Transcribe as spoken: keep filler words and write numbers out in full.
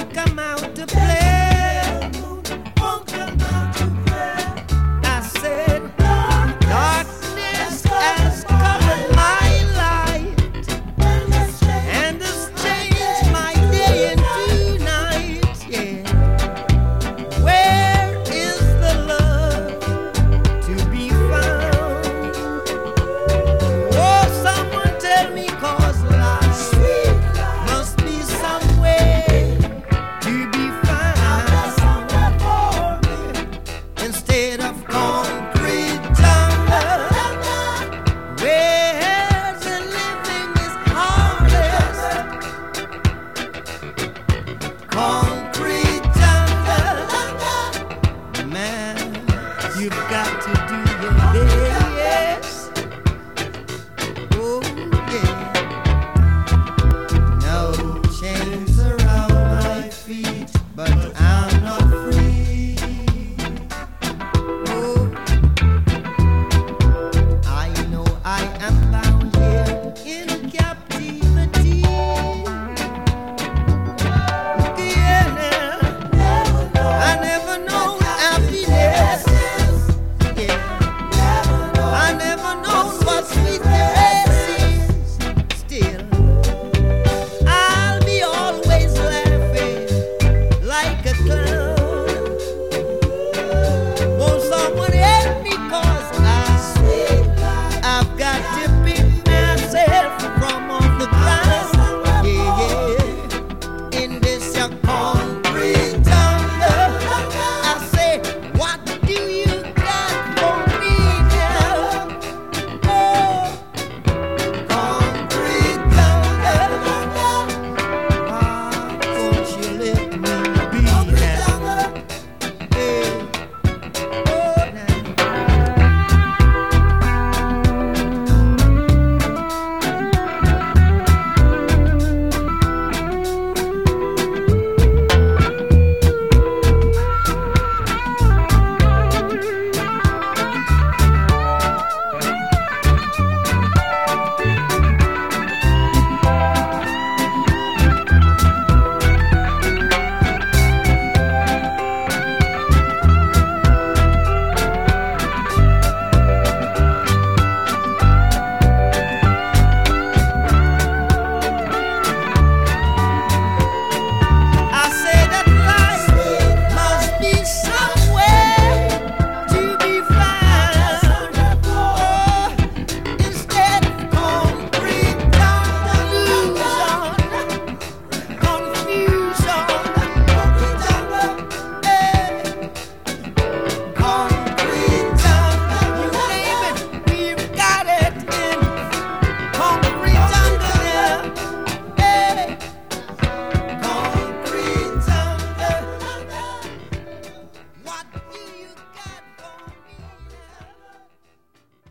come out to play. Won't come out to play. I said, darkness has covered my light and has changed my day into night. Yeah. Where is the love to be found? Oh, someone tell me, 'cause life must be somewhere to be found instead of concrete jungle, where the living is hardest. Concrete jungle, man, you've got to do your best. Oh yeah. No chains around my feet, but I'm not free. Oh, I know I am bound here in captivity. Yeah, now, I never know happiness. Yeah, I never know what sweetness is. Still, I'll be always laughing like a clown. Won't someone help me, 'cause I, I've got to pick myself from off the ground. Yeah, yeah. In this your corner.